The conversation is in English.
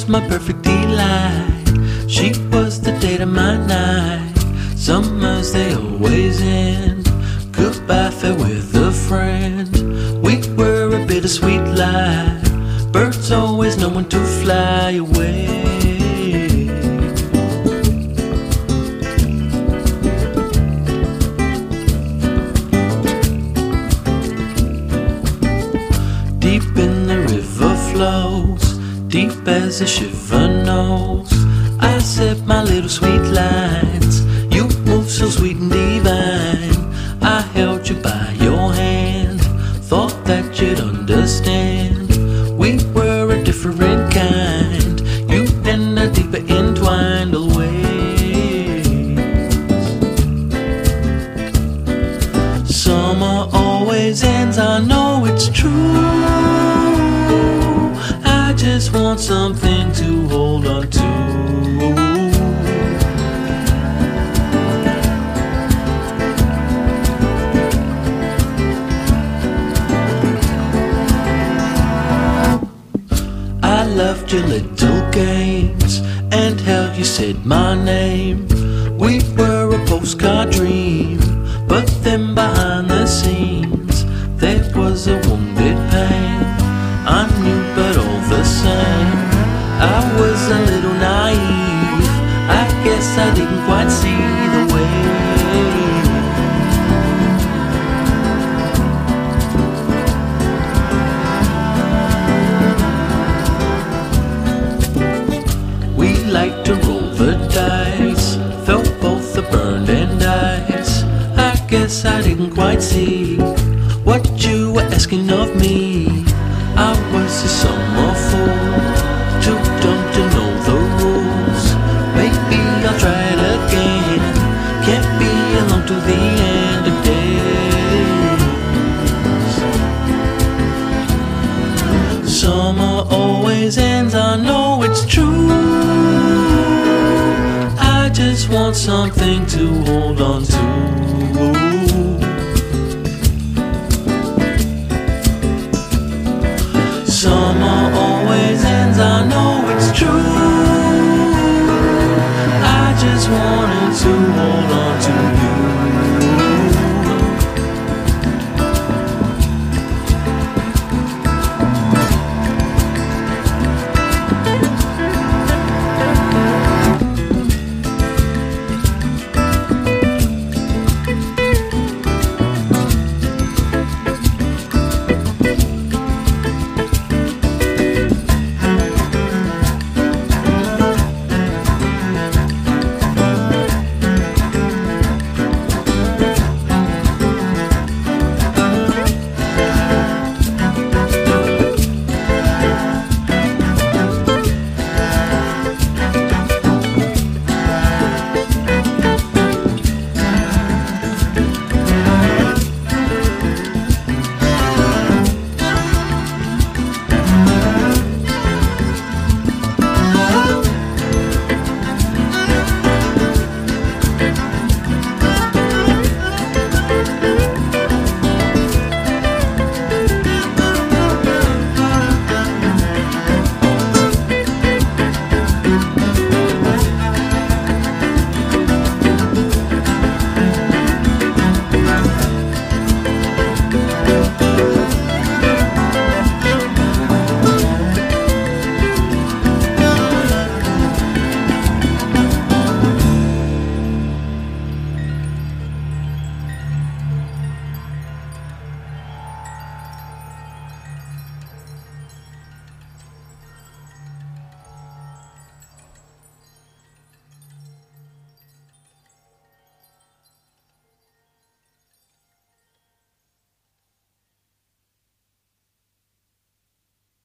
was my perfect delight. She was the date of my night. Summers they always end. Goodbye, farewell, a friend. We were a bittersweet lie. Birds always know when to fly away. Deep in the river flows, deep as a shiver knows. I said my little sweet lines. You moved so sweet and divine. I held you by your hand, thought that you'd understand. We were a different kind, you and I deeper entwined always. Summer always ends, I know it's true. I just want something to hold on to. I loved your little games and how you said my name. We were a postcard dream, but then behind the scenes there was a wounded pain. I knew, but all the same I was a little naive. I guess I didn't quite see the way. Like to roll the dice, felt both the burned and ice. I guess I didn't quite see what you were asking of me. I was a summer fool, too dumb to know the rules. Maybe I'll try it again, can't be alone to the end of days. Summer always ends, I know it's true. I just want something to hold on to. Summer always ends, I know it's true. I just wanted to hold on to.